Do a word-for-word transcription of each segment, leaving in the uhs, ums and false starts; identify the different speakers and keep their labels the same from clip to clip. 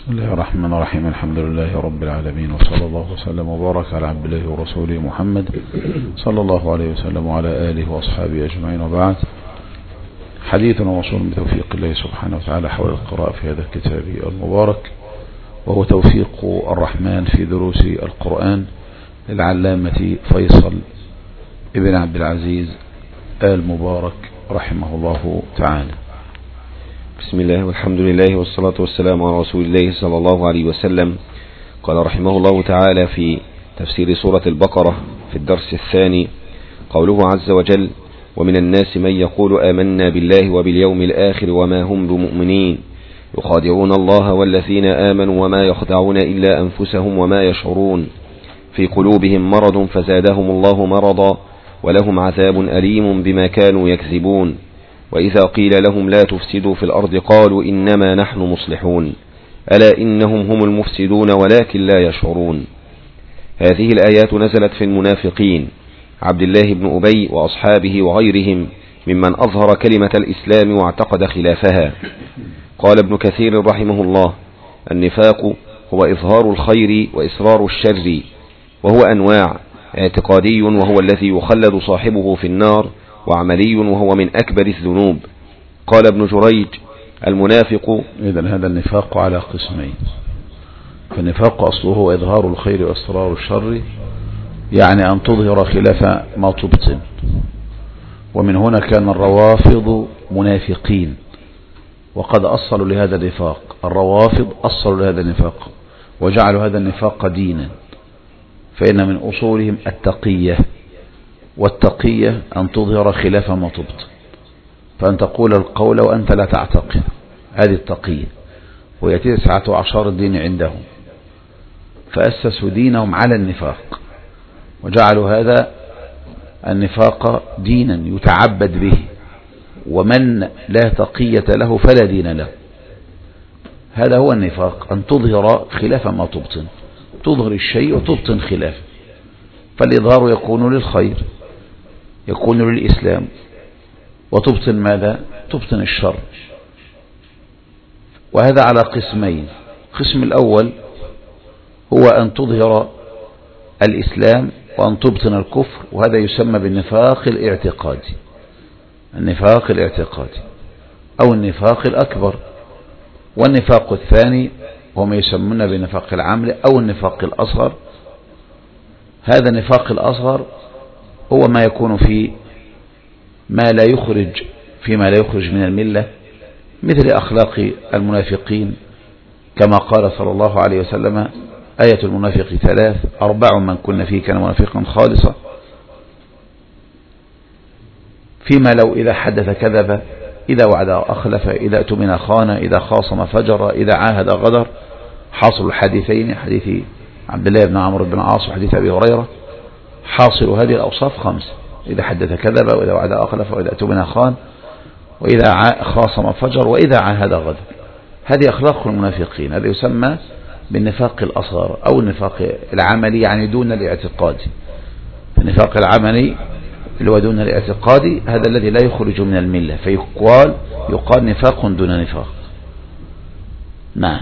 Speaker 1: بسم الله الرحمن الرحيم. الحمد لله رب العالمين، وصلى الله وسلم وبارك على عبد الله ورسوله محمد صلى الله عليه وسلم وعلى آله وأصحابه أجمعين، وبعد. حديثنا موصول بتوفيق الله سبحانه وتعالى حول القراءة في هذا الكتاب المبارك، وهو توفيق الرحمن في دروس القرآن للعلامة فيصل ابن عبد العزيز آل مبارك رحمه الله تعالى.
Speaker 2: بسم الله والحمد لله والصلاة والسلام على رسول الله صلى الله عليه وسلم. قال رحمه الله تعالى في تفسير سورة البقرة في الدرس الثاني قوله عز وجل: ومن الناس من يقول آمنا بالله وباليوم الآخر وما هم بمؤمنين يخادعون الله والذين آمنوا وما يخدعون إلا أنفسهم وما يشعرون في قلوبهم مرض فزادهم الله مرضا ولهم عذاب أليم بما كانوا يكذبون وإذا قيل لهم لا تفسدوا في الأرض قالوا إنما نحن مصلحون ألا إنهم هم المفسدون ولكن لا يشعرون. هذه الآيات نزلت في المنافقين عبد الله بن أبي وأصحابه وغيرهم ممن أظهر كلمة الإسلام واعتقد خلافها. قال ابن كثير رحمه الله: النفاق هو إظهار الخير وإسرار الشر، وهو أنواع: اعتقادي وهو الذي يخلد صاحبه في النار، وعملي وهو من أكبر الذنوب. قال ابن جريج: المنافق
Speaker 1: إذن هذا النفاق على قسمين. فالنفاق أصله هو إظهار الخير وإسرار الشر، يعني أن تظهر خلاف ما تبطن. ومن هنا كان الروافض منافقين، وقد أصلوا لهذا النفاق. الروافض أصلوا لهذا النفاق وجعلوا هذا النفاق دينا، فإن من أصولهم التقية، والتقية أن تظهر خلاف ما تبطن، فأن تقول القول وأنت لا تعتقد، هذه التقية. وهي تسعة أعشار الدين عندهم، فأسسوا دينهم على النفاق، وجعلوا هذا النفاق دينا يتعبد به، ومن لا تقية له فلا دين له. هذا هو النفاق، أن تظهر خلاف ما تبطن، تظهر الشيء وتبطن خلافه. فالإظهار يكون للخير، يكون للإسلام، وتبطن ماذا؟ تبطن الشر. وهذا على قسمين. القسم الأول هو أن تظهر الإسلام وأن تبطن الكفر، وهذا يسمى بالنفاق الاعتقادي، النفاق الاعتقادي أو النفاق الأكبر. والنفاق الثاني هو ما يسمونه بالنفاق العملي أو النفاق الأصغر. هذا النفاق الأصغر هو ما يكون في ما لا يخرج فيما لا يخرج من الملة، مثل أخلاق المنافقين، كما قال صلى الله عليه وسلم: آية المنافق ثلاث أربع من كن فيه كان منافقا خالصا. فيما لو إذا حدث كذب، إذا وعد أخلف، إذا اؤتمن خان، إذا خاصم فجر، إذا عاهد غدر. حاصل الحديثين، حديث عبد الله بن عمرو بن العاص وحديث أبي هريرة، حاصل هذه الأوصاف خمس: إذا حدث كذب، وإذا وعد أخلف، وإذا اؤتمن خان، وإذا خاصم فجر، وإذا عاهد غدر. هذه أخلاق المنافقين. هذا يسمى بالنفاق الأصغر أو النفاق العملي، يعني دون الاعتقاد. النفاق العملي اللي هو دون الاعتقاد، هذا الذي لا يخرج من الملة، فيقال يقال نفاق دون نفاق. نعم.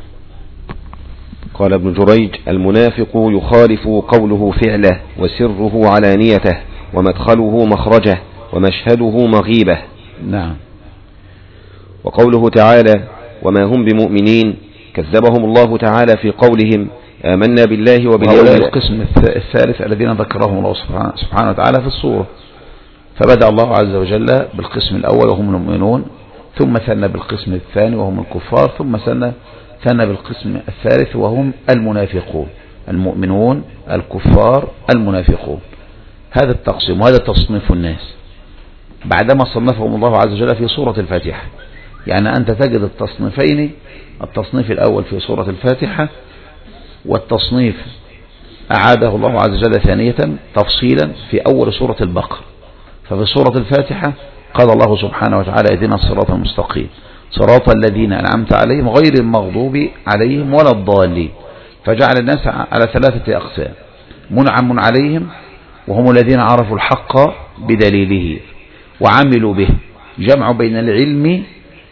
Speaker 2: قال ابن جريج: المنافق يخالف قوله فعله، وسره علانيته، ومدخله مخرجه، ومشهده مغيبه.
Speaker 1: نعم.
Speaker 2: وقوله تعالى: وما هم بمؤمنين، كذبهم الله تعالى في قولهم آمنا بالله وباليوم الآخر.
Speaker 1: القسم الثالث الذين ذكرهم الله سبحانه وتعالى في الصورة. فبدأ الله عز وجل بالقسم الأول وهم المؤمنون، ثم ثنى بالقسم الثاني وهم الكفار، ثم ثنى ثنى بالقسم الثالث وهم المنافقون. المؤمنون، الكفار، المنافقون. هذا التقسيم وهذا تصنيف الناس بعدما صنفهم الله عز وجل في سورة الفاتحة. يعني أنت تجد التصنيفين، التصنيف الأول في سورة الفاتحة، والتصنيف أعاده الله عز وجل ثانية تفصيلا في أول سورة البقرة. ففي سورة الفاتحة قال الله سبحانه وتعالى: اهدنا الصراط المستقيم صراط الذين أنعمت عليهم غير المغضوب عليهم ولا الضالين. فجعل الناس على ثلاثة أقسام: منعم عليهم وهم الذين عرفوا الحق بدليله وعملوا به، جمع بين العلم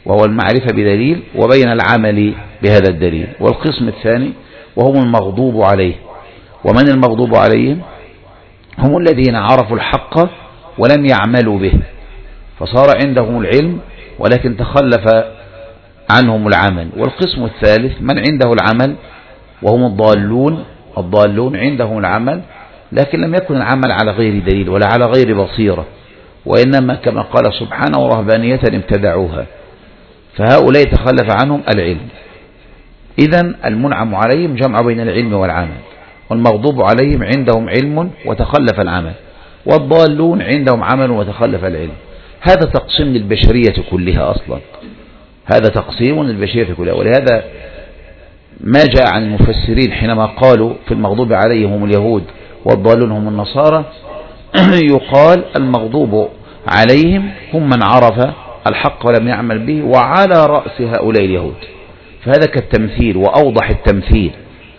Speaker 1: وهو المعرفة بدليل، وبين العمل بهذا الدليل. والقسم الثاني وهم المغضوب عليه. ومن المغضوب عليهم؟ هم الذين عرفوا الحق ولم يعملوا به، فصار عندهم العلم ولكن تخلف عنهم العمل. والقسم الثالث من عنده العمل وهم الضالون. الضالون عندهم العمل لكن لم يكن العمل على غير دليل ولا على غير بصيرة، وإنما كما قال سبحانه ورهبانية ابتدعوها، فهؤلاء تخلف عنهم العلم. إذن المنعم عليهم جمع بين العلم والعمل، والمغضوب عليهم عندهم علم وتخلف العمل، والضالون عندهم عمل وتخلف العلم. هذا تقسيم للبشرية كلها أصلا، هذا تقسيم للبشرية كلها. ولهذا ما جاء عن المفسرين حينما قالوا في المغضوب عليهم هم اليهود والضالون هم النصارى، يقال المغضوب عليهم هم من عرف الحق ولم يعمل به، وعلى رأس هؤلاء اليهود. فهذا كالتمثيل وأوضح التمثيل.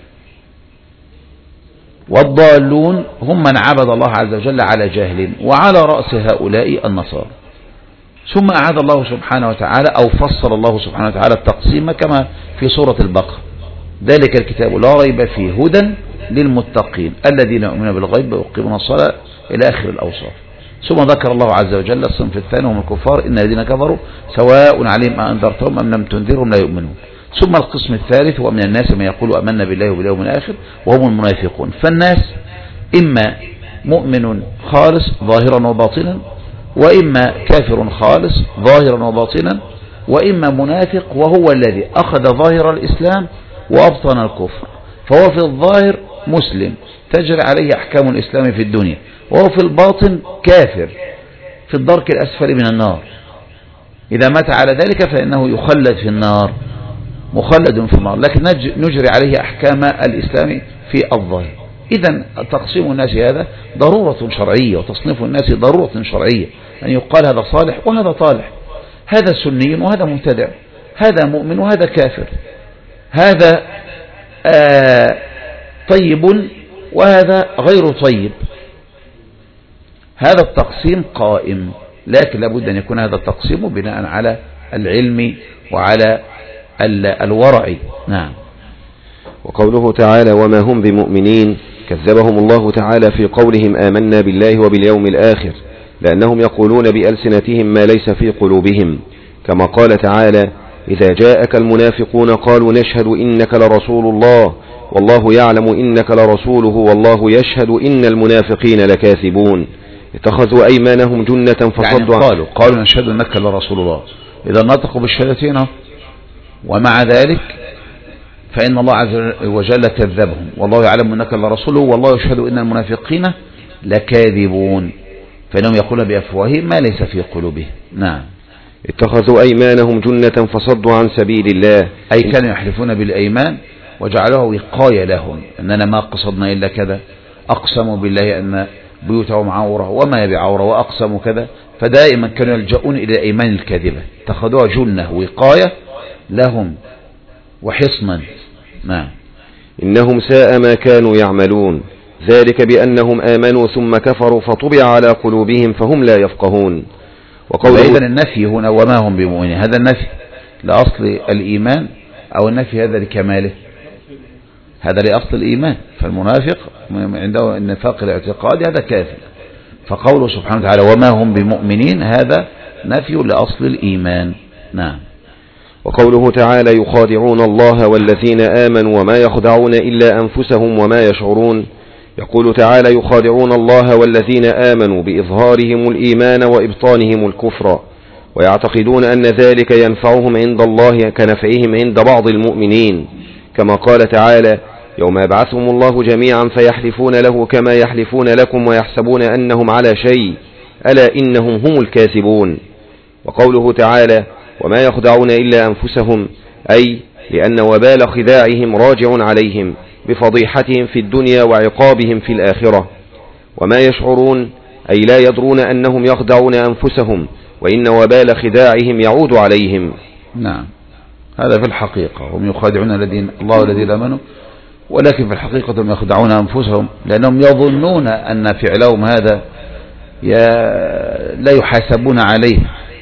Speaker 1: والضالون هم من عبد الله عز وجل على جهل، وعلى رأس هؤلاء النصارى. ثم أعاد الله سبحانه وتعالى أو فصل الله سبحانه وتعالى التقسيم كما في سورة البقرة: ذلك الكتاب لا ريب فيه هدى للمتقين الذين يؤمنون بالغيب ويقيمون الصلاة إلى آخر الأوصاف. ثم ذكر الله عز وجل الصنف الثاني هم الكفار: إن الذين كفروا سواء عليهم أنذرتهم أم لم تنذرهم لا يؤمنون. ثم القسم الثالث ومن الناس من يقول آمنا بالله وباليوم الآخر وهم المنافقون. فالناس إما مؤمن خالص ظاهرا وباطنا، وإما كافر خالص ظاهرا وباطنا، وإما منافق وهو الذي أخذ ظاهر الإسلام وأبطن الكفر، فهو في الظاهر مسلم تجري عليه أحكام الإسلام في الدنيا، وهو في الباطن كافر في الدرك الأسفل من النار. إذا مات على ذلك فإنه يخلد في النار، مخلد في النار، لكن نجري عليه أحكام الإسلام في الظاهر. إذن تقسيم الناس هذا ضرورة شرعية، وتصنيف الناس ضرورة شرعية، أن يقال هذا صالح وهذا طالح، هذا سني وهذا مبتدع، هذا مؤمن وهذا كافر، هذا آه طيب وهذا غير طيب. هذا التقسيم قائم، لكن لابد أن يكون هذا التقسيم بناء على العلم وعلى الورع. نعم.
Speaker 2: وقوله تعالى: وما هم بمؤمنين، كذبهم الله تعالى في قولهم آمنا بالله وباليوم الآخر، لأنهم يقولون بألسنتهم ما ليس في قلوبهم، كما قال تعالى: إذا جاءك المنافقون قالوا نشهد إنك لرسول الله والله يعلم إنك لرسوله والله يشهد إن المنافقين لكاذبون، اتخذوا أيمانهم جنة فصدوا
Speaker 1: يعني قالوا قالوا نشهد إنك لرسول الله، إذا نطقوا بالشهادتين، ومع ذلك فإن الله عز وجل كذبهم، والله يعلم أنك لرسوله والله يشهد إن المنافقين لكاذبون، فإنهم يقولون بأفواههم ما ليس في قلوبهم. نعم.
Speaker 2: اتخذوا أيمانهم جنة فصدوا عن سبيل الله،
Speaker 1: أي كانوا يحلفون بالأيمان وجعلوها وقاية لهم، أننا ما قصدنا إلا كذا، أقسموا بالله أن بيوتهم عورة وما بعورة وأقسموا كذا، فدائما كانوا يلجؤون إلى الأيمان الكاذبة، اتخذوها جنة وقاية لهم وحصنا. نعم.
Speaker 2: إنهم ساء ما كانوا يعملون، ذلك بأنهم آمنوا ثم كفروا فطبع على قلوبهم فهم لا يفقهون.
Speaker 1: وإذن النفي هنا وما هم بمؤمنين، هذا النفي لأصل الإيمان أو النفي هذا لكماله؟ هذا لأصل الإيمان، فالمنافق عنده النفاق الاعتقادي هذا كافر، فقوله سبحانه وتعالى وما هم بمؤمنين هذا نفي لأصل الإيمان. نعم.
Speaker 2: وقوله تعالى يخادعون الله والذين آمنوا وما يخدعون إلا أنفسهم وما يشعرون، يقول تعالى يخادعون الله والذين آمنوا بإظهارهم الإيمان وإبطانهم الكفر، ويعتقدون أن ذلك ينفعهم عند الله كنفعهم عند بعض المؤمنين، كما قال تعالى يوم يبعثهم الله جميعا فيحلفون له كما يحلفون لكم ويحسبون أنهم على شيء ألا إنهم هم الكاذبون. وقوله تعالى وما يخدعون إلا أنفسهم، أي لأن وبال خداعهم راجع عليهم بفضيحتهم في الدنيا وعقابهم في الآخرة. وما يشعرون أي لا يدرون أنهم يخدعون أنفسهم، وإن وبال خداعهم يعود عليهم.
Speaker 1: نعم، هذا في الحقيقة هم يخادعون الذين الله الذين آمنوا، ولكن في الحقيقة هم يخدعون أنفسهم، لأنهم يظنون أن فعلهم هذا لا يحاسبون عليه،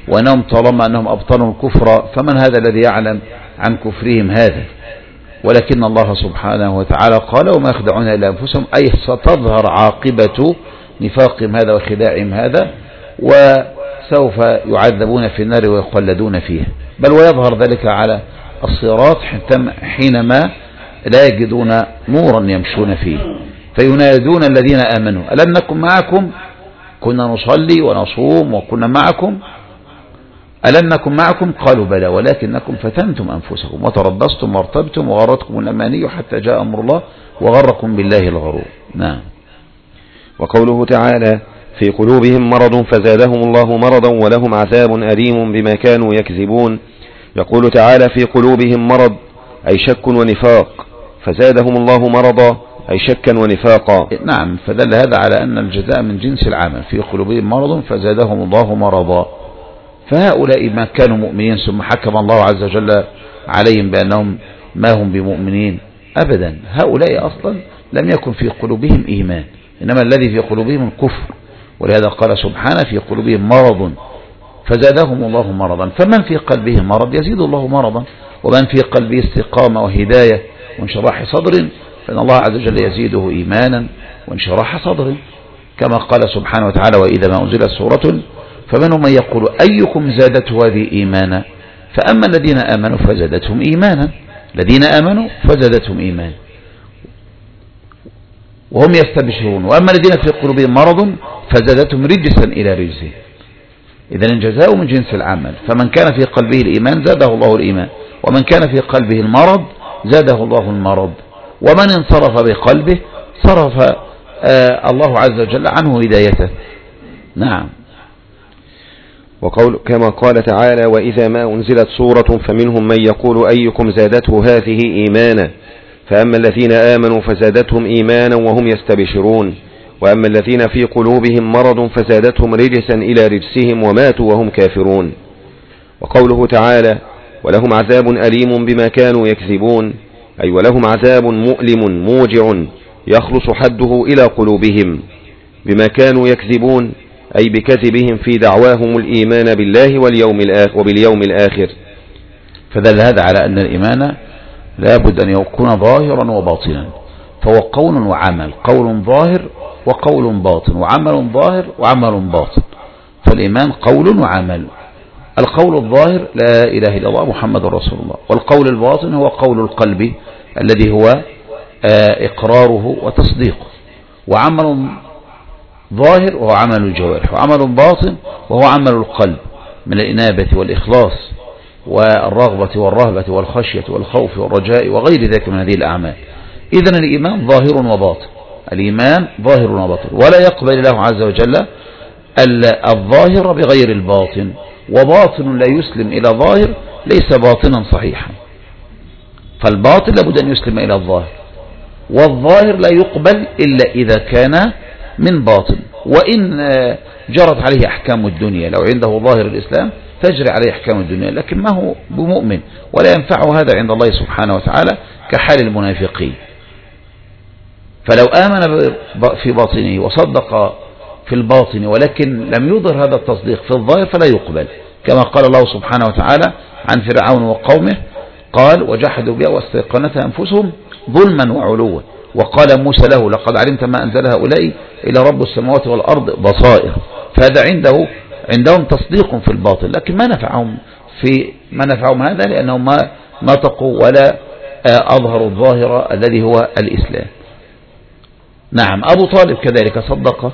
Speaker 1: وأنهم طالما أنهم أبطلوا الكفر فمن هذا الذي يعلم عن كفرهم هذا؟ ولكن الله سبحانه وتعالى قال وما يخدعون إلا أنفسهم، أي ستظهر عاقبة نفاقهم هذا وخداعهم هذا، وسوف يعذبون في النار ويخلدون فيها، بل ويظهر ذلك على الصراط حينما لا يجدون نورا يمشون فيه، فينادون الذين آمنوا ألم نكن معكم، كنا نصلي ونصوم وكنا معكم، ألم نكن معكم قالوا بلى ولكنكم فتنتم أنفسكم وتربصتم وارتبتم وغرتكم الأماني حتى جاء أمر الله وغركم بالله الغرور. نعم.
Speaker 2: وقوله تعالى في قلوبهم مرض فزادهم الله مرضا ولهم عذاب أليم بما كانوا يكذبون. يقول تعالى في قلوبهم مرض أي شك ونفاق، فزادهم الله مرضا أي شكا ونفاقا.
Speaker 1: نعم، فدل هذا على أن الجزاء من جنس العمل، في قلوبهم مرض فزادهم الله مرضا، فهؤلاء ما كانوا مؤمنين ثم حكم الله عز وجل عليهم بأنهم ما هم بمؤمنين أبدا، هؤلاء أصلا لم يكن في قلوبهم إيمان، إنما الذي في قلوبهم الكفر، ولهذا قال سبحانه في قلوبهم مرض فزادهم الله مرضا، فمن في قلبه مرض يزيد الله مرضا، ومن في قلبه استقامة وهداية وانشراح صدر فإن الله عز وجل يزيده إيمانا وانشراح صدر، كما قال سبحانه وتعالى وإذا ما أنزلت سورة فمنهم من يقول أيكم زادته هذه إيمانا، فأما الذين آمنوا فزادتهم إيمانا، الذين آمنوا فزادتهم إيمانا وهم يستبشرون، وأما الذين في قلوبهم مرض فزادتهم رجسا إلى رجسهم. إذن الجزاء من جنس العمل، فمن كان في قلبه الإيمان زاده الله الإيمان، ومن كان في قلبه المرض زاده الله المرض، ومن انصرف بقلبه صرف آه الله عز وجل عنه هدايته. نعم.
Speaker 2: وقول كما قال تعالى وإذا ما أنزلت سورة فمنهم من يقول أيكم زادته هذه إيمانا، فأما الذين آمنوا فزادتهم إيمانا وهم يستبشرون، وأما الذين في قلوبهم مرض فزادتهم رجسا إلى رجسهم وماتوا وهم كافرون. وقوله تعالى ولهم عذاب أليم بما كانوا يكذبون، أي ولهم عذاب مؤلم موجع يخلص حده إلى قلوبهم بما كانوا يكذبون، أي بكذبهم في دعواهم الإيمان بالله واليوم الآخر وباليوم الآخر.
Speaker 1: فدل هذا على أن الإيمان لا بد أن يكون ظاهرا وباطنا، فهو قول وعمل، قول ظاهر وقول باطن، وعمل ظاهر وعمل باطن، فالإيمان قول وعمل. القول الظاهر لا إله إلا الله محمد رسول الله، والقول الباطن هو قول القلب الذي هو إقراره وتصديقه، وعمل ظاهر وهو عمل الجوارح، وعمل باطن وهو عمل القلب من الإنابة والإخلاص والرغبة والرهبة والخشية والخوف والرجاء وغير ذلك من هذه الأعمال. إذن الإيمان ظاهر وباطن، الإيمان ظاهر وباطن، ولا يقبل الله عز وجل الظاهر بغير الباطن، وباطن لا يسلم إلى ظاهر ليس باطنا صحيحا، فالباطن لابد أن يسلم إلى الظاهر، والظاهر لا يقبل إلا إذا كان من باطن، وإن جرت عليه أحكام الدنيا، لو عنده ظاهر الإسلام تجري عليه أحكام الدنيا، لكن ما هو بمؤمن ولا ينفعه هذا عند الله سبحانه وتعالى كحال المنافقين. فلو آمن في باطنه وصدق في الباطن ولكن لم يظهر هذا التصديق في الظاهر فلا يقبل، كما قال الله سبحانه وتعالى عن فرعون وقومه قال وجحدوا بها واستيقنتها أنفسهم ظلما وعلوا، وقال موسى له لقد علمت ما أنزل هؤلاء إلى رب السماوات والأرض بصائر، فهذا عنده عندهم تصديق في الباطل، لكن ما نفعهم في ما نفعهم هذا لأنهم ما نطقوا ولا أظهروا الظاهر الذي هو الإسلام. نعم. أبو طالب كذلك صدق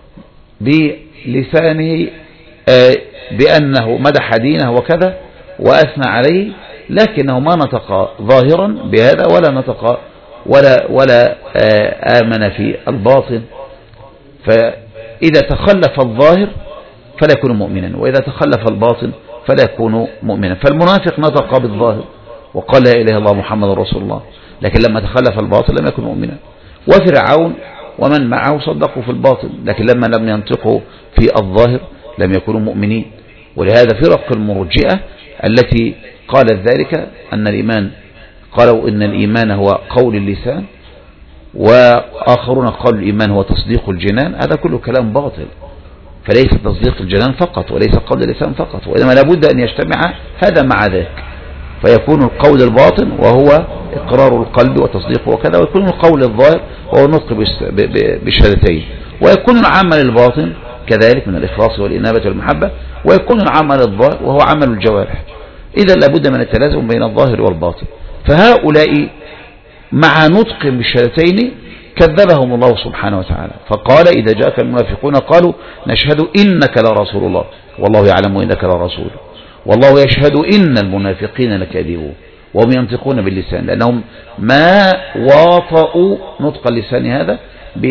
Speaker 1: بلسانه بأنه مدح دينه وكذا وأثنى عليه، لكنه ما نطق ظاهرا بهذا ولا نطق ولا ولا آمن في الباطن، فإذا تخلف الظاهر فلا يكون مؤمنا، وإذا تخلف الباطن فلا يكون مؤمنا. فالمنافق نطق بالظاهر وقال لا إله إلا الله محمد رسول الله، لكن لما تخلف الباطن لم يكن مؤمنا. وفرعون ومن معه صدقوا في الباطن، لكن لما لم ينطقوا في الظاهر لم يكونوا مؤمنين. ولهذا فرق المرجئة التي قالت ذلك أن الإيمان قالوا إن الإيمان هو قول اللسان، وآخرون قالوا الإيمان هو تصديق الجنان، هذا كله كلام باطل، فليس تصديق الجنان فقط وليس قول اللسان فقط، وإنما لابد أن يجتمع هذا مع ذاك، فيكون القول الباطن وهو إقرار القلب وتصديقه وكذا، ويكون القول الظاهر وهو النطق بالشهادتين، ويكون العمل الباطن كذلك من الإخلاص والإنابة والمحبة، ويكون العمل الظاهر وهو عمل الجوارح. إذا لابد من التلازم بين الظاهر والباطن. فهؤلاء مع نطق بالشهادتين كذبهم الله سبحانه وتعالى، فقال إذا جاءك المنافقون قالوا نشهد إنك لرسول الله والله يعلم إنك لرسول والله يشهد إن المنافقين لكاذبون وهم ينطقون باللسان، لأنهم ما واطئوا نطق اللسان هذا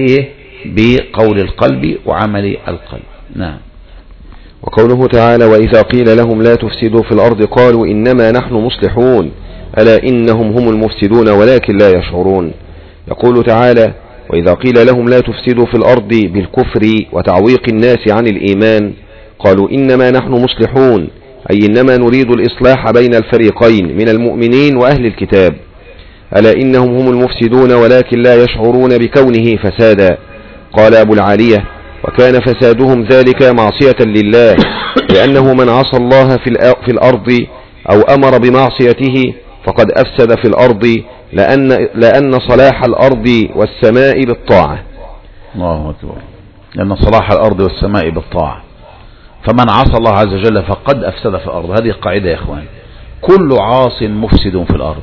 Speaker 1: بقول القلب وعمل القلب. نعم.
Speaker 2: وقوله تعالى وإذا قيل لهم لا تفسدوا في الأرض قالوا إنما نحن مصلحون ألا إنهم هم المفسدون ولكن لا يشعرون. يقول تعالى وإذا قيل لهم لا تفسدوا في الأرض بالكفر وتعويق الناس عن الإيمان قالوا إنما نحن مصلحون، أي إنما نريد الإصلاح بين الفريقين من المؤمنين وأهل الكتاب. ألا إنهم هم المفسدون ولكن لا يشعرون بكونه فسادا. قال أبو العالية وكان فسادهم ذلك معصية لله، لأنه من عصى الله في الأرض أو أمر بمعصيته فقد أفسد في الأرض، لأن, لأن صلاح الأرض والسماء بالطاعة.
Speaker 1: الله أكبر. لأن صلاح الأرض والسماء بالطاعة، فمن عصى الله عز وجل فقد أفسد في الأرض. هذه قاعدة يا إخوان، كل عاص مفسد في الأرض،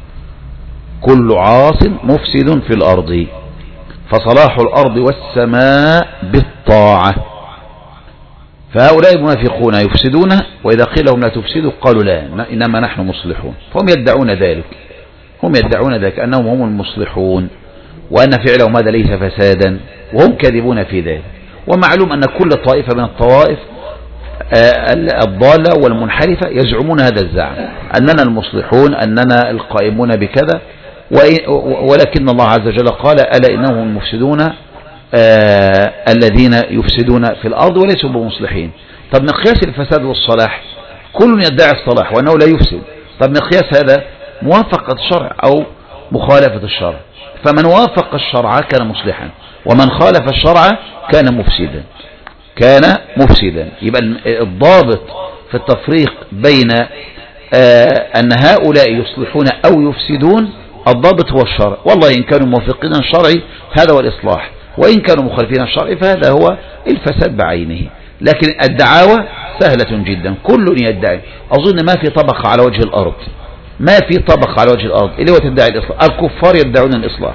Speaker 1: كل عاص مفسد في الأرض، فصلاح الأرض والسماء بالطاعة. فهؤلاء المنافقون يفسدون، وإذا قيل لهم لا تفسدوا قالوا لا إنما نحن مصلحون، فهم يدعون ذلك، هم يدعون ذلك أنهم هم المصلحون وأن فعلهم هذا ليس فسادا، وهم كاذبون في ذلك. ومعلوم أن كل طائفة من الطوائف الضالة والمنحرفة يزعمون هذا الزعم أننا المصلحون أننا القائمون بكذا، ولكن الله عز وجل قال ألا إنهم المفسدون آه الذين يفسدون في الأرض وليسوا بمصلحين. طب مقياس الفساد والصلاح، كل يدعي الصلاح وأنه لا يفسد، طب مقياس هذا موافقة الشرع أو مخالفة الشرع، فمن وافق الشرع كان مصلحا ومن خالف الشرع كان مفسدا، كان مفسدا. يبقى الضابط في التفريق بين آه أن هؤلاء يصلحون أو يفسدون، الضابط هو الشرع، والله إن كانوا موافقين الشرع هذا هو الإصلاح، وإن كانوا مخالفين الشرع فهذا هو الفساد بعينه. لكن الدعاوى سهلة جدا، كل يدعي. أظن ما في طبقة على وجه الأرض، ما في طبقة على وجه الأرض اللي هو تدعي الإصلاح. الكفار يدعون الإصلاح،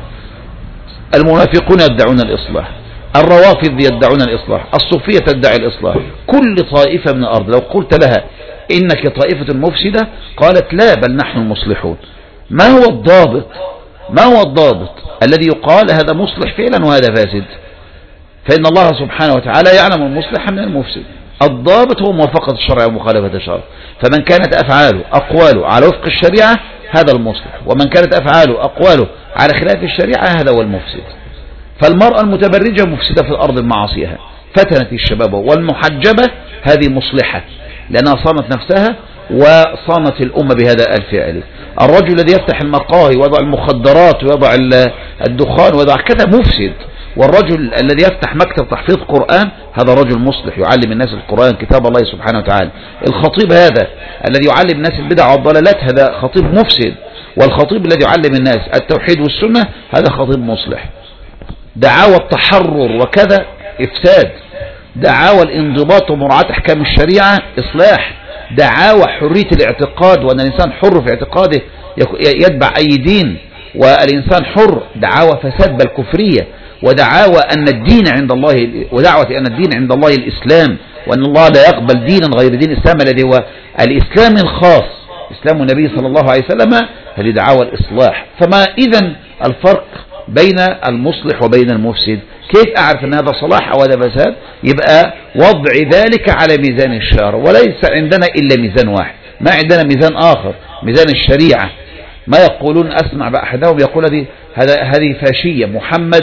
Speaker 1: المنافقون يدعون الإصلاح، الروافض يدعون الإصلاح، الصوفية تدعي الإصلاح. كل طائفة من الأرض لو قلت لها إنك طائفة مفسدة قالت لا بل نحن المصلحون. ما هو الضابط؟ ما هو الضابط الذي يقال هذا مصلح فعلا وهذا فاسد؟ فإن الله سبحانه وتعالى يعلم المصلح من المفسد. الضابط هو موافقة الشرع ومخالفة الشرع، فمن كانت أفعاله أقواله على وفق الشريعة هذا المصلح، ومن كانت أفعاله أقواله على خلاف الشريعة هذا هو المفسد. فالمرأة المتبرجة مفسدة في الأرض بمعاصيها، فتنت الشباب، والمحجبة هذه مصلحة لأنها صانت نفسها وصانت الأمة بهذا الفعل. الرجل الذي يفتح المقاهي ويضع المخدرات ويضع الدخان ويضع كذا مفسد، والرجل الذي يفتح مكتب تحفيظ قرآن هذا رجل مصلح يعلم الناس القرآن كتاب الله سبحانه وتعالى. الخطيب هذا الذي يعلم الناس البدع والضلالات هذا خطيب مفسد، والخطيب الذي يعلم الناس التوحيد والسنة هذا خطيب مصلح. دعاوى التحرر وكذا إفساد، دعاوى الانضباط ومراعاة أحكام الشريعة إصلاح، دعاوى حرية الاعتقاد وأن الإنسان حر في اعتقاده يتبع أي دين والإنسان حر، دعاوى فساد بل كفرية، ودعاوى أن الدين عند الله ودعوة أن الدين عند الله الإسلام، وأن الله لا يقبل دينا غير دين الإسلام الذي هو الإسلام الخاص إسلام النبي صلى الله عليه وسلم، هذه دعاوى الإصلاح. فما إذن الفرق بين المصلح وبين المفسد؟ كيف أعرف أن هذا صلاح أو هذا فساد؟ يبقى وضع ذلك على ميزان الشرع، وليس عندنا إلا ميزان واحد، ما عندنا ميزان آخر، ميزان الشريعة. ما يقولون أسمع بأحدهم يقول هذه هذه فاشية، محمد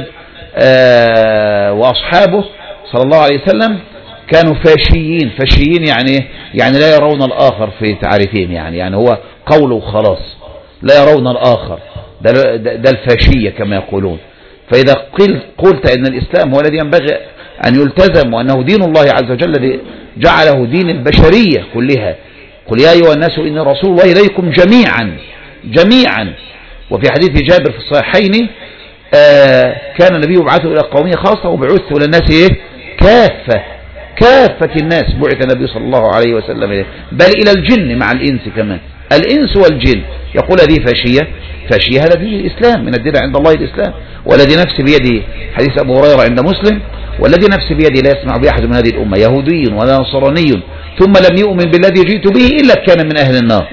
Speaker 1: آه وأصحابه صلى الله عليه وسلم كانوا فاشيين. فاشيين يعني يعني لا يرون الآخر في تعريفهم، يعني يعني هو قوله وخلاص، لا يرون الآخر، ده, ده الفاشية كما يقولون. فإذا قلت قلت أن الإسلام هو الذي ينبغي أن يلتزم وأنه دين الله عز وجل الذي جعله دين البشرية كلها. قل يا أيها الناس إني رسول الله إليكم جميعا جميعا. وفي حديث جابر في الصحيحين آه كان النبي يبعثه إلى قومه خاصة وبعثه إلى الناس إيه؟ كافة كافة الناس بعث النبي صلى الله عليه وسلم إليه، بل إلى الجن مع الإنس كمان، الإنس والجن. يقول هذه فاشية فاشية هذا دين الإسلام، من الدين عند الله الإسلام. والذي نفسي بيدي حديث أبو هريرة عند مسلم، والذي نفسي بيدي لا يسمع بأحد من هذه الأمة يهودي ولا نصراني ثم لم يؤمن بالذي جئت به إلا كان من أهل النار.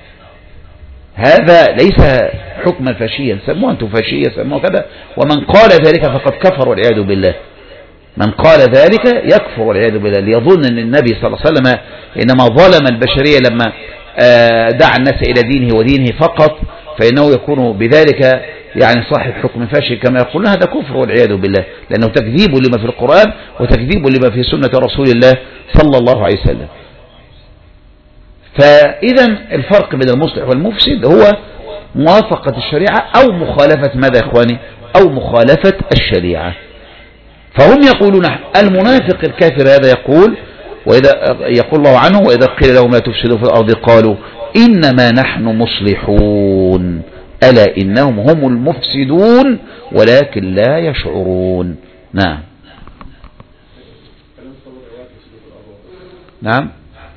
Speaker 1: هذا ليس حكما فاشيا، سموه أنتم فاشية سموه كذا، ومن قال ذلك فقد كفر والعياذ بالله. من قال ذلك يكفر والعياذ بالله، ليظن أن النبي صلى الله عليه وسلم إنما ظلم البشرية لما دعا الناس إلى دينه ودينه فقط، فإنه يكون بذلك يعني صاحب حكم فاشل كما يقولون. هذا كفر والعياذ بالله، لأنه تكذيب لما في القرآن وتكذيب لما في سنة رسول الله صلى الله عليه وسلم. فإذا الفرق بين المصلح والمفسد هو موافقة الشريعة أو مخالفة ماذا يا إخواني؟ أو مخالفة الشريعة. فهم يقولون المنافق الكافر هذا يقول وإذا يقول الله عنه وإذا قيل لهم لا تفسدوا في الأرض قالوا إنما نحن مصلحون ألا إنهم هم المفسدون ولكن لا يشعرون. نعم نعم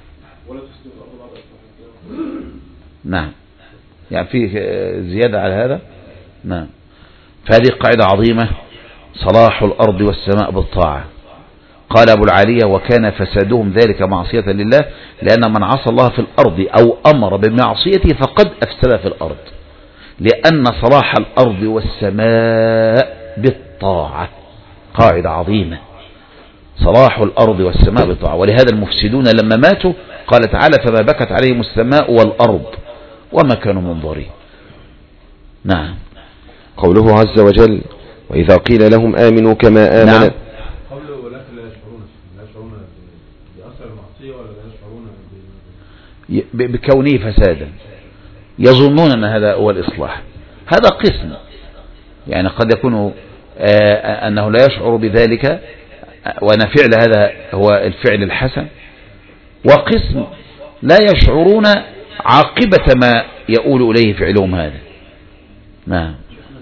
Speaker 1: نعم يعني فيه زيادة على هذا. نعم. فهذه قاعدة عظيمة، صلاح الأرض والسماء بالطاعة. قال أبو العالية وكان فسادهم ذلك معصية لله، لأن من عصى الله في الأرض أو أمر بمعصيته فقد أفسد في الأرض، لأن صلاح الأرض والسماء بالطاعة. قاعدة عظيمة، صلاح الأرض والسماء بالطاعة. ولهذا المفسدون لما ماتوا قال تعالى فما بكت عليهم السماء والأرض وما كانوا منظرين. نعم.
Speaker 2: قوله عز وجل وإذا قيل لهم آمنوا كما آمن.
Speaker 1: نعم.
Speaker 3: قوله ولكن لا يشعرون، لا يشعرون بأثر المعصية ولا لا يشعرون
Speaker 1: بكونه فسادا، يظنون أن هذا هو الإصلاح. هذا قسم، يعني قد يكون أنه لا يشعر بذلك وأن فعل هذا هو الفعل الحسن، وقسم لا يشعرون عاقبة ما يؤول إليه فعلهم هذا. نعم.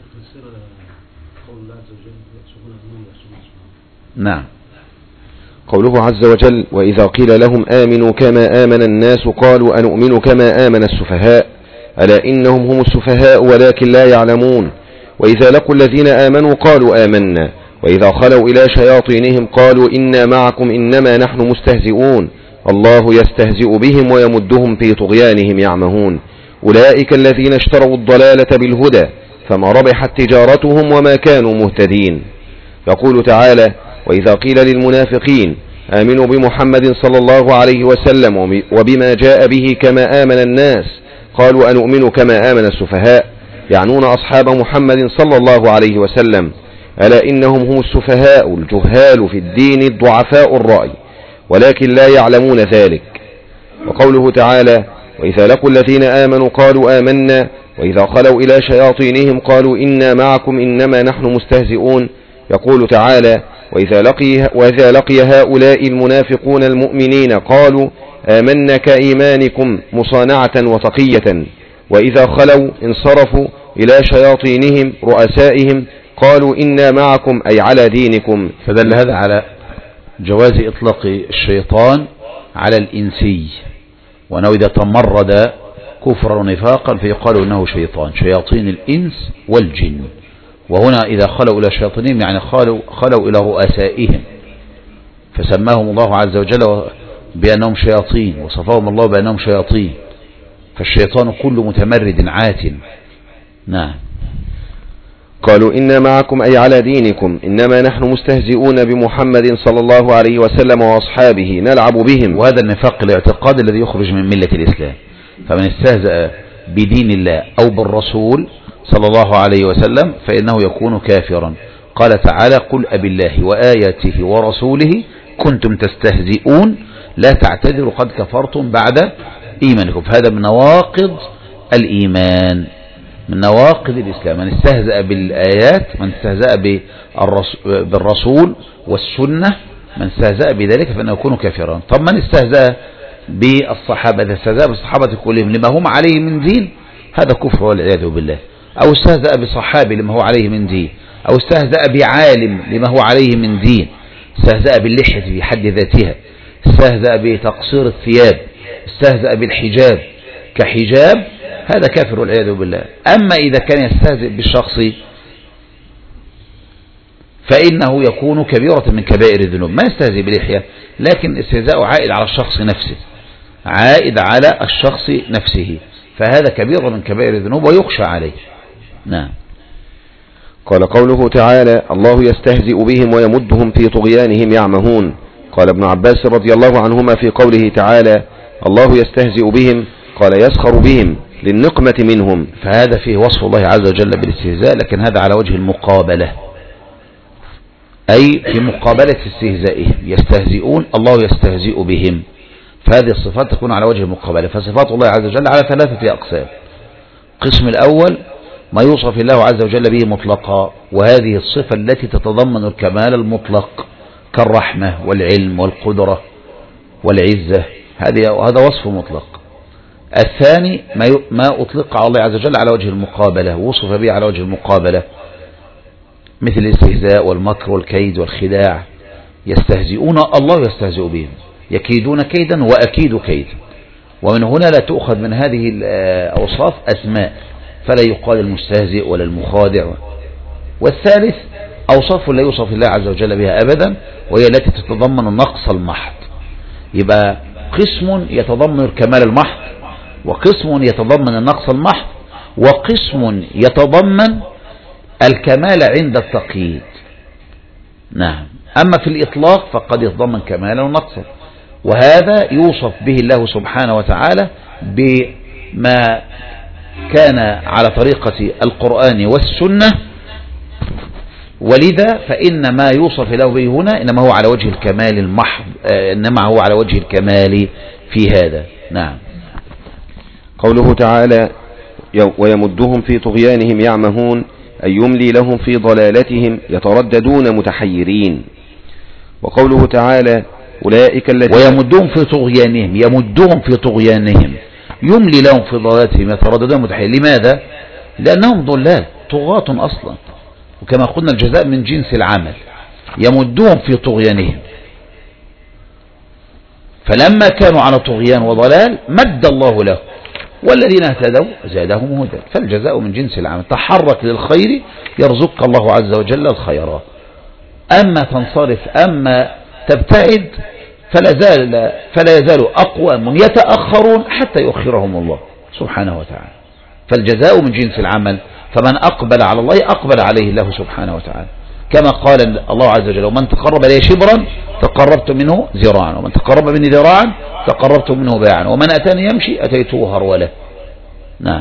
Speaker 1: نعم.
Speaker 2: قوله عز وجل وإذا قيل لهم آمنوا كما آمن الناس قالوا أنؤمن كما آمن السفهاء ألا إنهم هم السفهاء ولكن لا يعلمون. وإذا لقوا الذين آمنوا قالوا آمنا وإذا خلوا إلى شياطينهم قالوا إنا معكم إنما نحن مستهزئون الله يستهزئ بهم ويمدهم في طغيانهم يعمهون. أولئك الذين اشتروا الضلالة بالهدى فما ربحت تجارتهم وما كانوا مهتدين. يقول تعالى وإذا قيل للمنافقين آمنوا بمحمد صلى الله عليه وسلم وبما جاء به كما آمن الناس قالوا أنؤمن كما آمن السفهاء، يعنون أصحاب محمد صلى الله عليه وسلم. ألا إنهم هم السفهاء الجهال في الدين الضعفاء الرأي ولكن لا يعلمون ذلك. وقوله تعالى وإذا لقوا الذين آمنوا قالوا آمنا وإذا خلوا إلى شياطينهم قالوا إنا معكم إنما نحن مستهزئون. يقول تعالى وإذا لقي, وإذا لقي هؤلاء المنافقون المؤمنين قالوا آمنا كإيمانكم مصانعة وتقية وإذا خلوا انصرفوا إلى شياطينهم رؤسائهم قالوا إنا معكم أي على دينكم.
Speaker 1: فدل هذا على جواز إطلاق الشيطان على الإنسي، وأنه إذا تمرد كفرا ونفاقا فيقال إنه شيطان، شياطين الإنس والجن. وهنا إذا خلوا إلى شياطينهم يعني خلوا, خلوا إلى رؤسائهم، فسماهم الله عز وجل بأنهم شياطين، وصفهم الله بأنهم شياطين. فالشيطان كل متمرد عات. نعم.
Speaker 2: قالوا إنا معكم أي على دينكم إنما نحن مستهزئون بمحمد صلى الله عليه وسلم وأصحابه نلعب بهم.
Speaker 1: وهذا النفاق الاعتقاد الذي يخرج من ملة الإسلام. فمن استهزأ بدين الله أو بالرسول صلى الله عليه وسلم فإنه يكون كافرا. قال تعالى قل أبالله وآياته ورسوله كنتم تستهزئون لا تعتذروا قد كفرتم بعد إيمانكم. فهذا من نواقض الإيمان. من نواقض الإسلام. من استهزأ بالآيات، من استهزأ بالرسول والسنة، من استهزأ بذلك فإنه يكون كافرا. طب من استهزأ بالصحابة، إذا استهزأ بالصحابة كلهم لما هم عليه من دين، هذا كفر والعياذ بالله. أو استهزأ بصحابي لما هو عليه من دين، أو استهزأ بعالم لما هو عليه من دين، استهزأ باللحية في حد ذاتها، استهزأ بتقصير الثياب، استهزأ بالحجاب كحجاب، هذا كافر والعياذ بالله. أما إذا كان يستهزئ بالشخص فإنه يكون كبيرة من كبائر الذنوب. ما يستهزئ باللحية، لكن استهزاء عائد على الشخص نفسه، عائد على الشخص نفسه، فهذا كبيرة من كبائر الذنوب ويخشى عليه. نعم.
Speaker 2: قال قوله تعالى: الله يستهزئ بهم ويمدهم في طغيانهم يعمهون. قال ابن عباس رضي الله عنهما في قوله تعالى: الله يستهزئ بهم، قال يسخر بهم للنقمة منهم.
Speaker 1: فهذا فيه وصف الله عز وجل بالاستهزاء، لكن هذا على وجه المقابلة، أي في مقابلة استهزائهم. يستهزئون، الله يستهزئ بهم، فهذه الصفات تكون على وجه المقابلة. فصفات الله عز وجل على ثلاثة أقسام. القسم الأول ما يوصف الله عز وجل به مطلقا، وهذه الصفة التي تتضمن الكمال المطلق كالرحمة والعلم والقدرة والعزة، هذا وصف مطلق. الثاني ما أطلق على الله عز وجل على وجه المقابلة، وصف به على وجه المقابلة، مثل الاستهزاء والمكر والكيد والخداع. يستهزئون، الله يستهزئ بهم، يكيدون كيدا وأكيد كيدا. ومن هنا لا تؤخذ من هذه الأوصاف أسماء، فلا يقال المستهزئ ولا المخادع. والثالث أوصاف لا يوصف الله عز وجل بها أبدا، وهي التي تتضمن النقص المحض. يبقى قسم يتضمن الكمال المحض، وقسم يتضمن النقص المحض، وقسم يتضمن الكمال عند التقييد. نعم. أما في الإطلاق فقد يتضمن كمالا ونقصا، وهذا يوصف به الله سبحانه وتعالى بما كان على طريقة القرآن والسنة. ولذا فإن ما يوصف له به هنا إنما هو على وجه الكمال المحض، إنما هو على وجه الكمال في هذا. نعم.
Speaker 2: قوله تعالى: ويمدهم في طغيانهم يعمهون، أي يملي لهم في ضلالتهم يترددون متحيرين. وقوله تعالى: أولئك الذين
Speaker 1: ويمدهم في طغيانهم، يمدهم في طغيانهم، يملي لهم في ضلالتهم يترددون متحيرين. لماذا؟ لأنهم ضلال طغاة أصلا، وكما قلنا الجزاء من جنس العمل. يمدهم في طغيانهم، فلما كانوا على طغيان وضلال مد الله له، والذين اهتدوا زادهم هدى. فالجزاء من جنس العمل، تحرك للخير يرزقك الله عز وجل الخيرات. أما تنصرف، أما تبتعد، فلا زال فلا يزال أقوام يتأخرون حتى يؤخرهم الله سبحانه وتعالى. فالجزاء من جنس العمل، فمن أقبل على الله أقبل عليه الله سبحانه وتعالى، كما قال الله عز وجل: ومن تقرب لي شبرا تقربت منه ذراعا، ومن تقرب مني ذراعا تقربت منه باعا، ومن أتاني يمشي أتيته هرولا. نعم.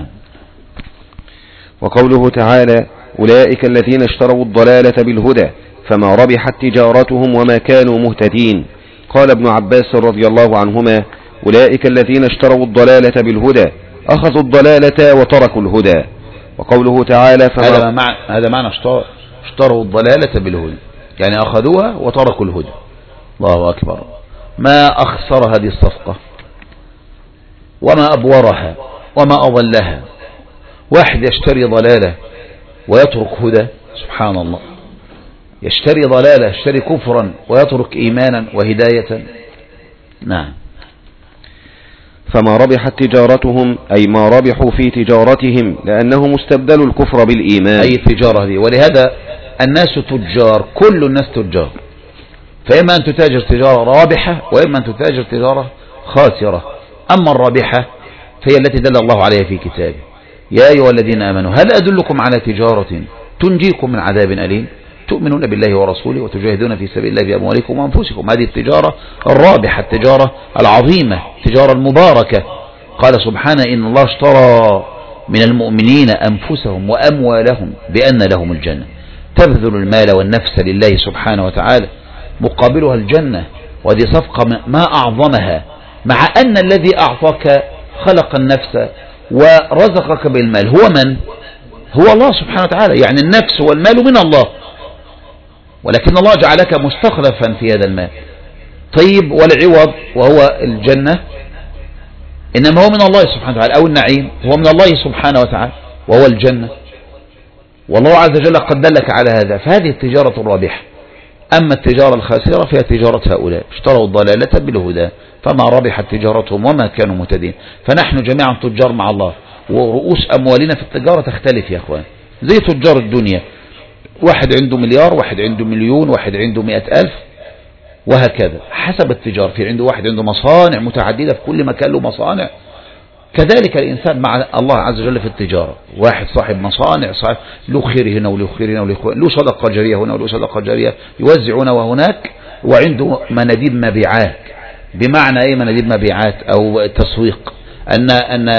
Speaker 2: وقوله تعالى: أولئك الذين اشتروا الضلالة بالهدى فما ربحت تجارتهم وما كانوا مهتدين. قال ابن عباس رضي الله عنهما: أولئك الذين اشتروا الضلالة بالهدى أخذوا الضلالة وتركوا الهدى. وقوله تعالى: فما
Speaker 1: هذا معنى هذا معنى اشتروا الضلالة بالهدى، يعني أخذوها وتركوا الهدى. الله أكبر. ما أخسر هذه الصفقة، وما أبورها، وما أضلها. واحد يشتري ضلالة ويترك هدى، سبحان الله. يشتري ضلالة، يشتري كفرا ويترك إيمانا وهداية. نعم.
Speaker 2: فما ربحت تجارتهم، أي ما ربحوا في تجارتهم، لأنهم استبدلوا الكفر بالإيمان.
Speaker 1: أي التجارة دي. ولهذا الناس تجار، كل الناس تجار، فإما أن تتاجر تجارة رابحة، وإما أن تتاجر تجارة خاسرة. أما الرابحة فهي التي دل الله عليها في كتابه: يا أيها الذين آمنوا هل أدلكم على تجارة تنجيكم من عذاب أليم تؤمنون بالله ورسوله وتجاهدون في سبيل الله بأموالكم وأنفسكم. هذه التجارة الرابحة، التجارة العظيمة، التجارة المباركة. قال سبحانه: إن الله اشترى من المؤمنين أنفسهم وأموالهم بأن لهم الجنة. تبذل المال والنفس لله سبحانه وتعالى، مقابلها الجنة. وهذه صفقة ما أعظمها، مع أن الذي أعطاك خلق النفس ورزقك بالمال هو من؟ هو الله سبحانه وتعالى، يعني النفس والمال من الله، ولكن الله جعلك مستخلفا في هذا المال. طيب والعوض وهو الجنة إنما هو من الله سبحانه وتعالى، أو النعيم هو من الله سبحانه وتعالى وهو الجنة، والله عز وجل قد دلك على هذا، فهذه التجارة الرابحة. أما التجارة الخاسرة فهي تجارة هؤلاء اشتروا الضلالة بالهدى فما ربحت تجارتهم وما كانوا مهتدين. فنحن جميعا تجار مع الله، ورؤوس أموالنا في التجارة تختلف يا أخوان، زي تجار الدنيا، واحد عنده مليار، واحد عنده مليون، واحد عنده مئة ألف، وهكذا حسب التجار. في عنده واحد عنده مصانع متعددة في كل مكان له مصانع. كذلك الإنسان مع الله عز وجل في التجارة، واحد صاحب مصانع، صاحب له خير هنا وله خير هنا وله له صدقة جارية هنا وله صدقة جارية يوزع هنا وهناك، وعنده مناديب مبيعات. بمعنى ايه مناديب مبيعات او تسويق؟ ان ان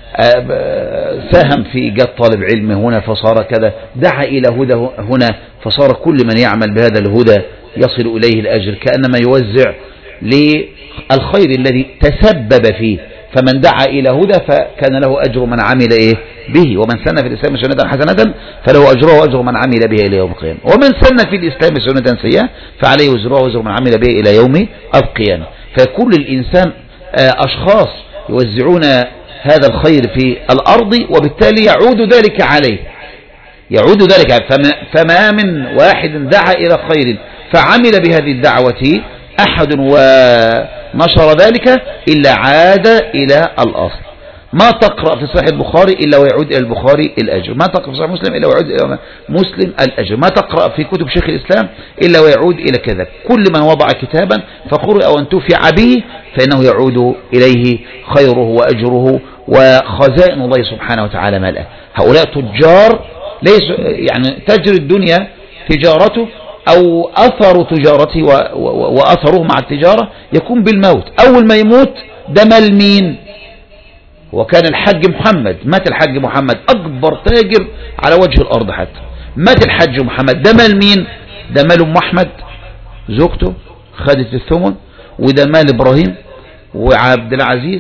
Speaker 1: ساهم في ايجاد طالب علم هنا فصار كذا، دعا الى هدى هنا فصار كل من يعمل بهذا الهدى يصل اليه الاجر، كانما يوزع للخير الذي تسبب فيه. فمن دعا إلى هدى فكان له أجر من عمل إيه به، ومن سن في الإسلام سنة حسنة فله أجره وأجر من عمل به إلى يوم القيامة، ومن سن في الإسلام سنة سيئة فعليه وزره وأجر من عمل به إلى يوم القيامة. فكل الإنسان أشخاص يوزعون هذا الخير في الأرض، وبالتالي يعود ذلك عليه، يعود ذلك عليه. فما, فما من واحد دعا إلى خير فعمل بهذه الدعوة أحد ونشر ذلك إلا عاد إلى الأصل. ما تقرأ في صحيح البخاري إلا ويعود إلى البخاري الأجر، ما تقرأ في صحيح مسلم إلا ويعود إلى مسلم الأجر، ما تقرأ في كتب شيخ الإسلام إلا ويعود إلى كذا. كل من وضع كتابا فقرأ أو انتفع به فإنه يعود إليه خيره وأجره وخزائن الله سبحانه وتعالى ملأ. هؤلاء تجار، ليس يعني تجري الدنيا تجارته أو أثر تجارته وأثره مع التجارة يكون بالموت. أول ما يموت ده مال مين؟ وكان الحج محمد، مات الحج محمد أكبر تاجر على وجه الأرض، حتى مات الحج محمد، ده مال مين؟ ده مال أم أحمد زوجته خدت الثمن، وده مال إبراهيم وعبد العزيز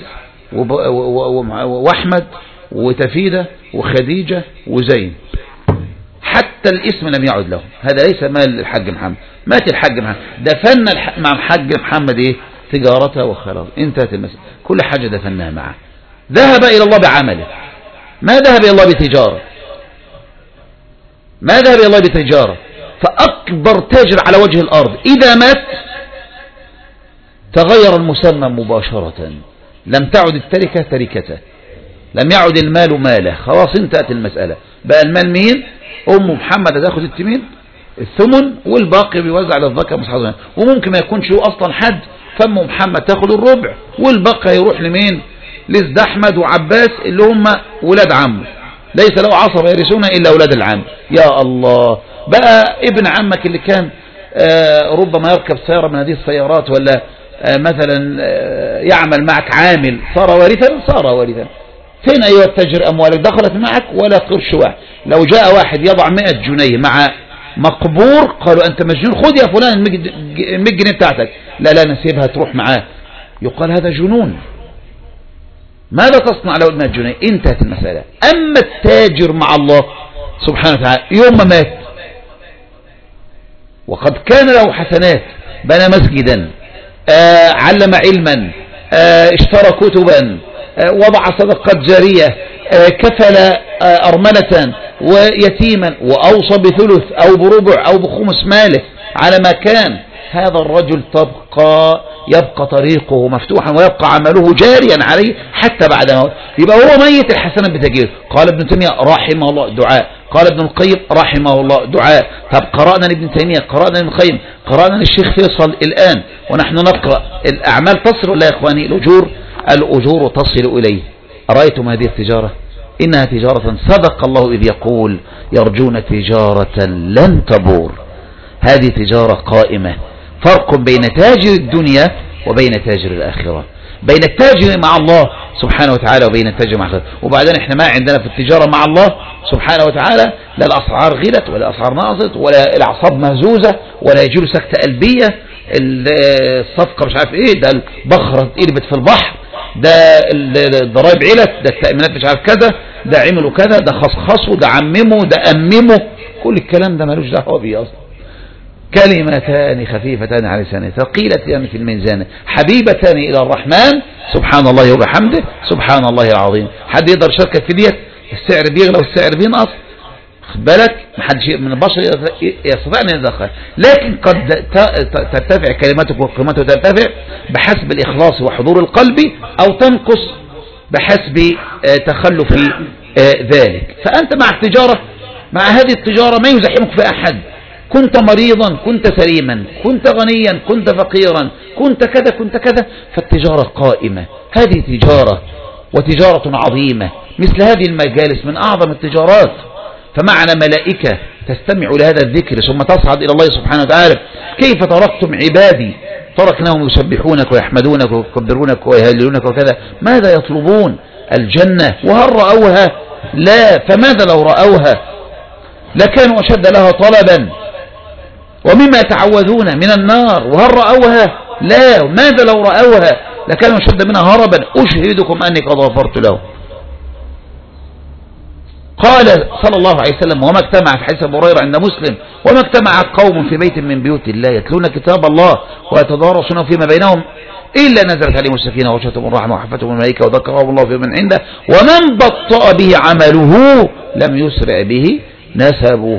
Speaker 1: وأحمد وتفيدة وخديجة وزين، حتى الاسم لم يعد له. هذا ليس مال الحج محمد، مات الحج محمد، دفن مع الحج محمد ايه؟ تجارته وخلاص، انتهت المسألة، كل حاجة دفنها معه. ذهب إلى الله بعمله، ما ذهب إلى الله بتجارة، ما ذهب إلى الله بتجارة. فأكبر تاجر على وجه الأرض إذا مات تغير المسمى مباشرة، لم تعد التركة تركته، لم يعد المال ماله، خلاص انتهت المسألة. بقى المال مين؟ أم محمد هتاخد التمين الثمن، والباقي بيوزع للذكر مصحصا، وممكن ما يكونش هو أصلا حد، فأم محمد تاخد الربع والباقي يروح لمين؟ لزد أحمد وعباس اللي هم ولاد عمه، ليس له عصر يرثون إلا أولاد العم. يا الله، بقى ابن عمك اللي كان آه ربما يركب سيارة من هذه السيارات، ولا آه مثلا آه يعمل معك عامل، صار وارثا، صار وارثا. فين أيها التاجر أموالك؟ دخلت معك ولا قرش واحد. لو جاء واحد يضع مئة جنيه مع مقبور قالوا أنت مجنون، خذ يا فلان المئة جنيه بتاعتك، لا لا نسيبها تروح معاه، يقال هذا جنون، ماذا تصنع لو مئة جنيه؟ انتهت المسألة. أما التاجر مع الله سبحانه وتعالى يوم ما مات وقد كان له حسنات، بنى مسجدا، آه علم علما، آه اشترى كتبا، آه وضع صدقات جارية، آه كفل آه أرملة ويتيما، وأوصى بثلث أو بربع أو بخمس ماله على ما كان، هذا الرجل تبقى يبقى طريقه مفتوحا ويبقى عمله جاريا عليه حتى بعد موت. يبقى هو ميت الحسنات بتجيله. قال ابن تيمية رحمه الله دعاء، قال ابن القيم رحمه الله دعاء. طب قرأنا لابن تيمية، قرأنا لابن القيم، قرأنا للشيخ فيصل الآن، ونحن نقرأ. الأعمال تصل ولا يا إخواني؟ الأجور الأجور تصل إليه. أرأيتم هذه التجارة؟ إنها تجارة صدق الله إذ يقول يرجون تجارة لن تبور. هذه تجارة قائمة. فرق بين تاجر الدنيا وبين تاجر الآخرة، بين التاجر مع الله سبحانه وتعالى وبين التاجر مع الآخرة. وبعدين احنا ما عندنا في التجارة مع الله سبحانه وتعالى لا الأسعار غلت ولا الأسعار نقصت ولا الأعصاب مهزوزة ولا يجيله سكتة قلبية، الصفقة مش عارف ايه، ده البخرة قلبت في البحر، ده الضرائب علت، ده التأمينات مش عارف كذا، ده عملوا كذا، ده خصخصوا، ده عمموا، ده أمموا، كل الكلام ده ملوش دعوه بيه أصلا. كلمتان خفيفتان على لسانه ثقيلتان في الميزان حبيبتان إلى الرحمن سبحان الله وبحمده سبحان الله العظيم. حد يقدر يشاركك في ديت؟ السعر بيغلى والسعر بينقص، خد بالك، محدش من البشر يستطيع أن يتدخل، لكن قد ترتفع كلماتك وقيمته ترتفع بحسب الإخلاص وحضور القلب، أو تنقص بحسب تخلف ذلك. فأنت مع التجارة، مع هذه التجارة ما يزحمك في أحد، كنت مريضا كنت سليما، كنت غنيا كنت فقيرا، كنت كذا كنت كذا، فالتجارة قائمة. هذه تجارة وتجارة عظيمة، مثل هذه المجالس من أعظم التجارات. فمعنا ملائكة تستمع لهذا الذكر ثم تصعد إلى الله سبحانه وتعالى: كيف تركتم عبادي؟ تركناهم يسبحونك ويحمدونك ويكبرونك ويهللونك وكذا. ماذا يطلبون؟ الجنة. وهل رأوها؟ لا. فماذا لو رأوها؟ لكانوا أشد لها طلبا. ومما يتعوذون من النار. وهل رأوها؟ لا. ماذا لو رأوها؟ لكانوا أشد منها هربا. أشهدكم أني قد غفرت له. قال صلى الله عليه وسلم: وما اجتمع، في حديث أبي هريرة عند مسلم: وما اجتمع قوم في بيت من بيوت الله يتلون كتاب الله ويتدارسونه فيما بينهم إلا نزلت عليهم السكينة وغشيتهم الرحمة وحفتهم الملائكة وذكرهم الله في من عنده ومن بطأ به عمله لم يسرع به نسبه.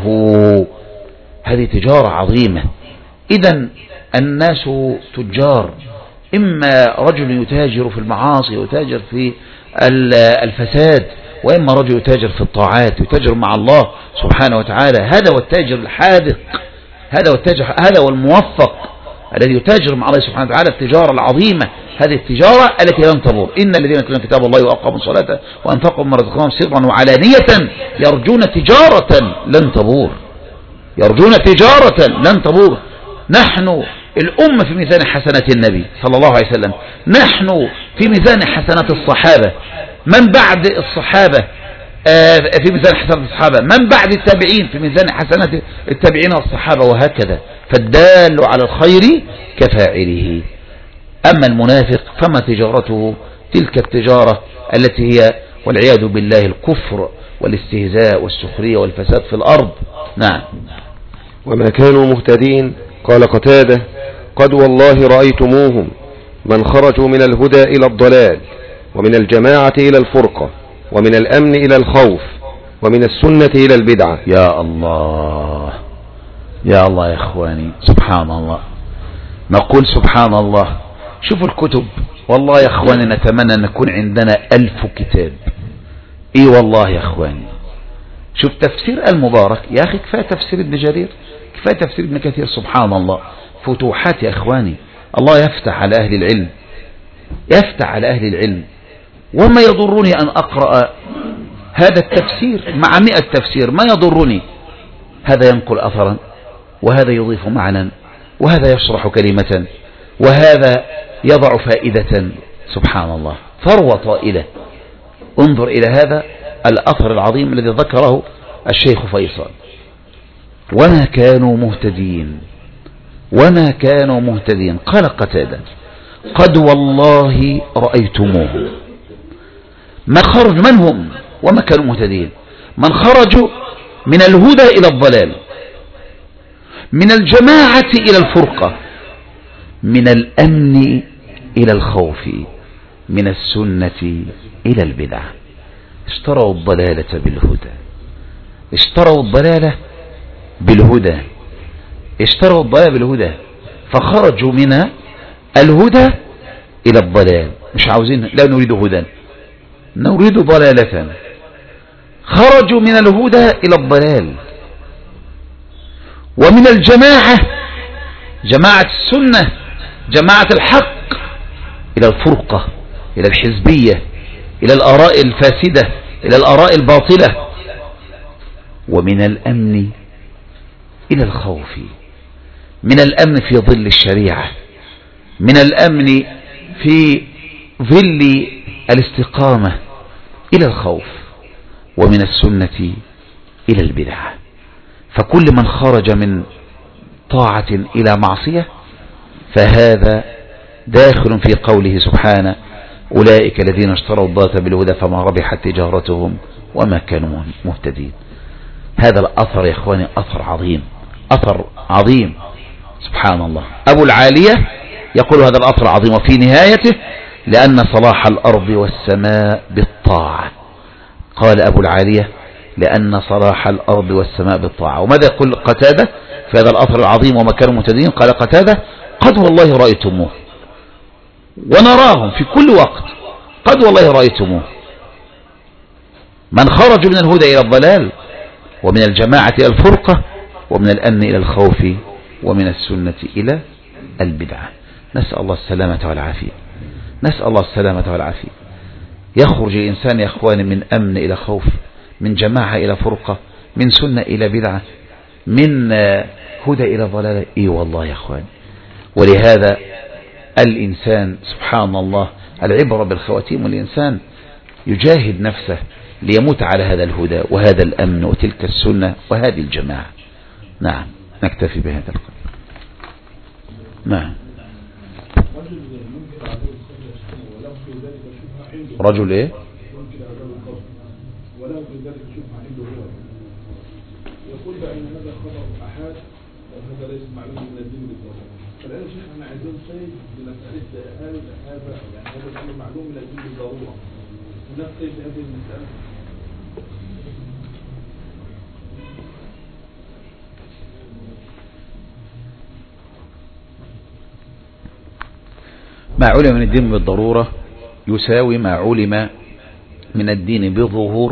Speaker 1: هذه تجارة عظيمة. إذن الناس تجار، إما رجل يتاجر في المعاصي ويتاجر في الفساد، وإما رجل يتاجر في الطاعات يتاجر مع الله سبحانه وتعالى. هذا هو التاجر الحاذق، هذا هو التاجر، هذا هو الموفق الذي يتاجر مع الله سبحانه وتعالى التجارة العظيمة. هذه التجارة التي لن تبور. إن الذين يتلون كتاب الله وأقاموا الصلاة وأنفقوا مما رزقناهم سرا وعلانية يرجون تجارة لن تبور، يرجون تجارة لن تبور. نحن الأمة في ميزان حسنات النبي صلى الله عليه وسلم، نحن في ميزان حسنات الصحابة، من بعد الصحابة في ميزان حسنات الصحابة، من بعد التابعين في ميزان حسنات التابعين والصحابة، وهكذا. فالدال على الخير كفاعله. أما المنافق فما تجارته تلك التجارة التي هي والعياذ بالله الكفر والاستهزاء والسخرية والفساد في الأرض. نعم.
Speaker 2: وما كانوا مهتدين. قال قتادة: قد والله رأيتموهم من خرجوا من الهدى إلى الضلال، ومن الجماعة إلى الفرقة، ومن الأمن إلى الخوف، ومن السنة إلى البدعة.
Speaker 1: يا الله يا الله يا إخواني، سبحان الله. نقول سبحان الله. شوفوا الكتب، والله يا إخواني نتمنى أن يكون عندنا ألف كتاب. إيه والله يا إخواني. شوف تفسير المبارك يا أخي، كفاية تفسير ابن جرير، كفاية تفسير ابن كثير. سبحان الله، فتوحات يا إخواني. الله يفتح على أهل العلم، يفتح على أهل العلم. وما يضرني أن أقرأ هذا التفسير مع مئة تفسير، ما يضرني. هذا ينقل أثرا، وهذا يضيف معنى، وهذا يشرح كلمة، وهذا يضع فائدة. سبحان الله، ثروة طائلة. انظر إلى هذا الأثر العظيم الذي ذكره الشيخ فيصل: وما كانوا مهتدين، وما كانوا مهتدين. قال قتادة: قد والله رأيتموه. ما خرج، من هم وما كانوا مهتدين؟ من خرجوا من الهدى إلى الضلال، من الجماعة إلى الفرقة، من الأمن إلى الخوف، من السنة إلى البدعة. اشتروا الضلالة بالهدى، اشتروا الضلالة بالهدى، اشتروا الضلالة بالهدى، فخرجوا من الهدى إلى الضلال. مش عاوزين، لا نريد هدى، نريد ضلالة. خرجوا من الهدى إلى الضلال. ومن الجماعة، جماعة السنة، جماعة الحق، إلى الفرقة، إلى الحزبية، إلى الآراء الفاسدة، إلى الآراء الباطلة. ومن الأمن إلى الخوف، من الأمن في ظل الشريعة، من الأمن في ظل الاستقامة إلى الخوف، ومن السنة إلى البدعة. فكل من خرج من طاعة إلى معصية فهذا داخل في قوله سبحانه: أولئك الذين اشتروا الضلالة بالهدى فما ربحت تجارتهم وما كانوا مهتدين. هذا الأثر يا إخواني أثر عظيم، أثر عظيم سبحان الله. أبو العالية يقول هذا الأثر العظيم وفي نهايته لأن صلاح الأرض والسماء بالطاعة. قال أبو العالية لأن صلاح الأرض والسماء بالطاعة. وماذا يقول قتادة في هذا الأثر العظيم وما كانوا مهتدين؟ قال قتادة قد والله رأيتموه ونراهم في كل وقت، قد والله رأيتموه من خرجوا من الهدى إلى الضلال ومن الجماعة إلى الفرقة ومن الأمن إلى الخوف ومن السنة إلى البدعة. نسأل الله السلامة والعافية، نسأل الله السلامة والعافية. يخرج الإنسان يا أخواني من أمن إلى خوف، من جماعة إلى فرقة، من سنة إلى بدعة، من هدى إلى ضلال. إيه والله يا أخواني. ولهذا الإنسان سبحان الله العبرة بالخواتيم، والإنسان يجاهد نفسه ليموت على هذا الهدى وهذا الأمن وتلك السنة وهذه الجماعة. نعم نكتفي بهذا القدر. نعم. رجل ايه
Speaker 3: ولو في ذلك شبهة عنده هو يقول بأن هذا خبر أحد وهذا ليس معلوم من الدين بالضرورة. فالآن شيخ احنا عايزين شيء بمسألة هل هذا يعني هذا الأمر معلوم من الدين بالضرورة ونفس هذه المسألة.
Speaker 1: ما علم من الدين بالضرورة يساوي ما علم من الدين بظهور،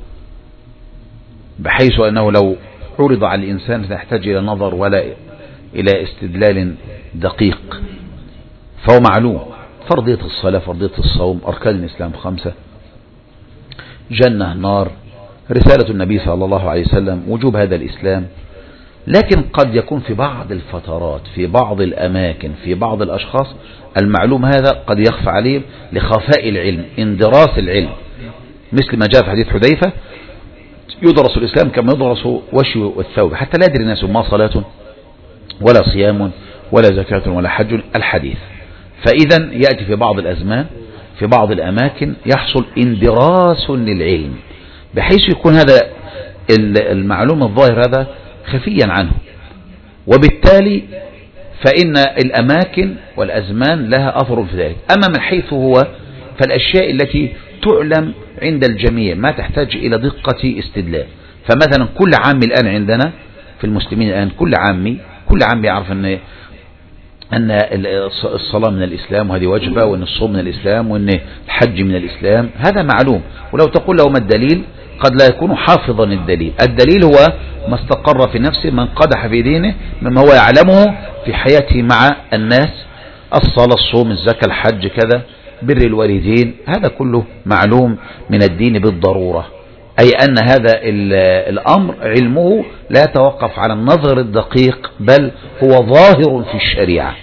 Speaker 1: بحيث أنه لو عرض على الإنسان تحتاج إلى نظر ولا إلى استدلال دقيق، فهو معلوم. فرضية الصلاة، فرضية الصوم، أركان الإسلام خمسة، جنة نار، رسالة النبي صلى الله عليه وسلم، وجوب هذا الإسلام. لكن قد يكون في بعض الفترات في بعض الأماكن في بعض الأشخاص المعلوم هذا قد يخفى عليه لخفاء العلم، اندراس العلم، مثل ما جاء في حديث حذيفة يدرس الإسلام كما يدرس وشي والثوب حتى لا يدري الناس ما صلاة ولا صيام ولا زكاة ولا حج الحديث. فإذا يأتي في بعض الأزمان في بعض الأماكن يحصل اندراس للعلم، بحيث يكون هذا المعلوم الظاهر هذا خفيا عنه، وبالتالي فإن الأماكن والأزمان لها أثر في ذلك. أما من حيث هو فالأشياء التي تعلم عند الجميع ما تحتاج إلى دقة استدلال. فمثلا كل عام الآن عندنا في المسلمين الآن كل عامي كل عام يعرف أن أن الصلاة من الإسلام وهذه واجبة، وأن الصوم من الإسلام، وأن الحج من الإسلام، هذا معلوم. ولو تقول له ما الدليل قد لا يكون حافظا الدليل. الدليل هو ما استقر في نفسه، من قدح في دينه مما هو يعلمه في حياته مع الناس، الصلاة الصوم الزكاة الحج كذا، بر الوالدين، هذا كله معلوم من الدين بالضرورة. أي أن هذا الأمر علمه لا يتوقف على النظر الدقيق، بل هو ظاهر في الشريعة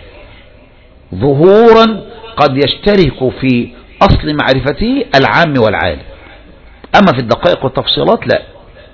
Speaker 1: ظهورا قد يشترك في أصل معرفته العام والعالم. أما في الدقائق والتفصيلات لا.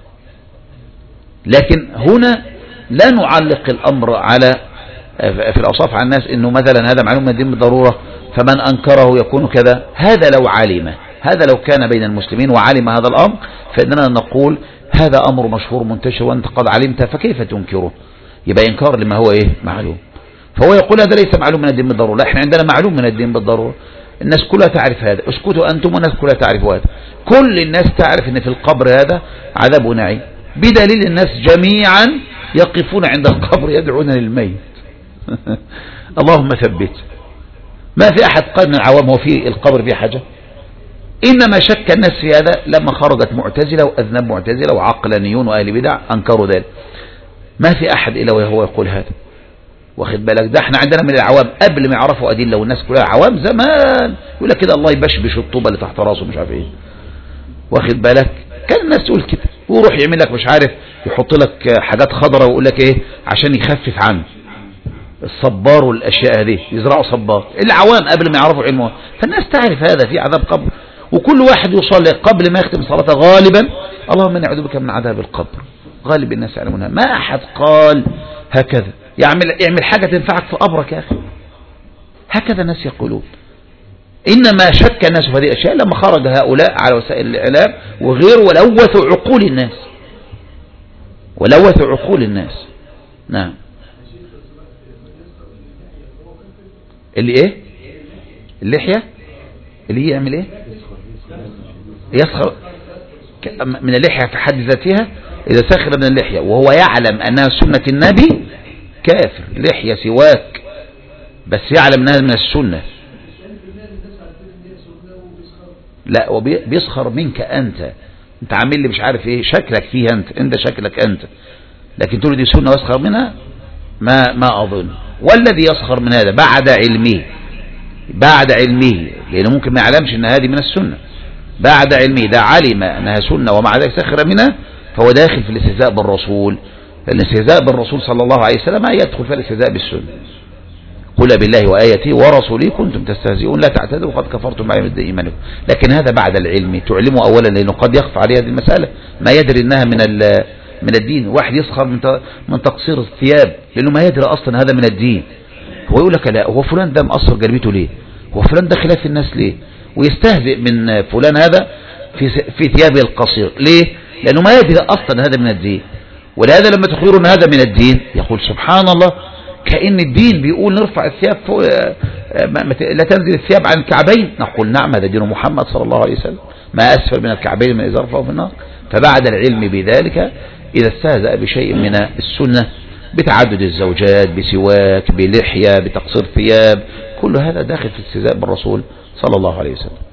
Speaker 1: لكن هنا لا نعلق الأمر على في الأوصاف على الناس إنه مثلا هذا معلوم من الدين بالضرورة فمن أنكره يكون كذا. هذا لو علم، هذا لو كان بين المسلمين وعلم هذا الأمر فإننا نقول هذا أمر مشهور منتشر وأنت قد علمت فكيف تنكره؟ يبقى إنكار لما هو إيه معلوم. فهو يقول هذا ليس معلوم من الدين بالضرورة. لا، إحنا عندنا معلوم من الدين بالضرورة، الناس كلها تعرف هذا. اسكتوا أنتم والناس كلها تعرف هذا. كل الناس تعرف أن في القبر هذا عذاب ونعيم، بدليل الناس جميعا يقفون عند القبر يدعون للميت. اللهم ثبت. ما في أحد قال من العوام هو في القبر في حاجة، إنما شك الناس في هذا لما خرجت معتزلة وأذنب معتزلة وعقلانيون وأهل بدع أنكروا ذلك. ما في أحد إلا وهو يقول هذا. واخد بالك؟ ده احنا عندنا من العوام قبل ما يعرفوا أدلة، والناس كلها عوام زمان يقول لك كده الله يبشبش الطوبة اللي تحت راسه مش عارف ايه. واخد بالك؟ كان الناس تقول كده، ويروح يعمل لك مش عارف يحط لك حاجات خضراء ويقول لك ايه عشان يخفف عنه الصبار والاشياء هذه، يزرعوا صبار. العوام قبل ما يعرفوا علمه، فالناس تعرف هذا في عذاب قبر، وكل واحد يصلي قبل ما يختم صلاته غالبا اللهم اني اعوذ بك من عذاب القبر. غالب الناس يعلمونها. ما احد قال هكذا يعمل يعمل حاجة تنفعك في قبرك يا اخي. هكذا الناس يقولون. إنما شك الناس في هذه الأشياء لما خرج هؤلاء على وسائل الإعلام وغير ولوثوا عقول الناس ولوثوا عقول الناس. نعم. اللي ايه اللحية اللي هي يعمل ايه يسخر من اللحية في حد ذاتها. إذا سخر من اللحية وهو يعلم أنها سنة النبي كافر. لحية سواك بس يعلم أنها من السنة. لا وبيسخر منك أنت أنت عامل لي مش عارف إيه شكلك فيها أنت أنت شكلك أنت لكن تقول دي سنة ويسخر منها ما ما أظن. والذي يسخر من هذا بعد علمه بعد علمه لأنه ممكن ما يعلمش أن هذه من السنة. بعد علمه ده علم أنها سنة ومع ذلك سخر منها فهو داخل في الاستهزاء بالرسول. الاستهزاء بالرسول صلى الله عليه وسلم يدخل في الاستهزاء بالسنة. قل بالله وآياته ورسوله كنتم تستهزئون لا تعتذروا قد كفرتم بعد إيمانكم. لكن هذا بعد العلم تعلمه أولا لأنه قد يخفى عليه هذه المسألة ما يدري أنها من من الدين. واحد يسخر من من تقصير الثياب لأنه ما يدري أصلا هذا من الدين. هو يقول لك لا هو فلان ده مقصر جلبيته ليه هو فلان ده خلاف الناس ليه ويستهزئ من فلان هذا في في ثيابه القصير ليه لأنه ما يدري أصلا هذا من الدين. ولهذا لما تخبرون هذا من الدين يقول سبحان الله كأن الدين بيقول نرفع الثياب فوق لا تنزل الثياب عن الكعبين. نقول نعم هذا دين محمد صلى الله عليه وسلم ما أسفل من الكعبين من إزار فهو في النار. فبعد العلم بذلك إذا استهزأ بشيء من السنة بتعدد الزوجات بسواك بلحية بتقصير ثياب كل هذا داخل في الاستهزاء بالرسول صلى الله عليه وسلم.